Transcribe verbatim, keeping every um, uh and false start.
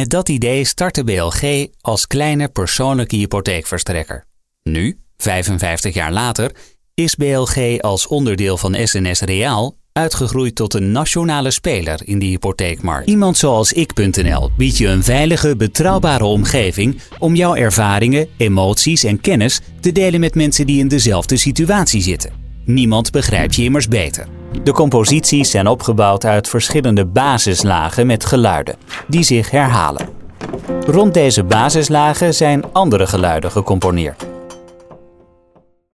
Met dat idee startte B L G als kleine persoonlijke hypotheekverstrekker. Nu, vijfenvijftig jaar later, is B L G als onderdeel van S N S Reaal uitgegroeid tot een nationale speler in de hypotheekmarkt. Iemand zoals ik punt n l biedt je een veilige, betrouwbare omgeving om jouw ervaringen, emoties en kennis te delen met mensen die in dezelfde situatie zitten. Niemand begrijpt je immers beter. De composities zijn opgebouwd uit verschillende basislagen met geluiden, die zich herhalen. Rond deze basislagen zijn andere geluiden gecomponeerd.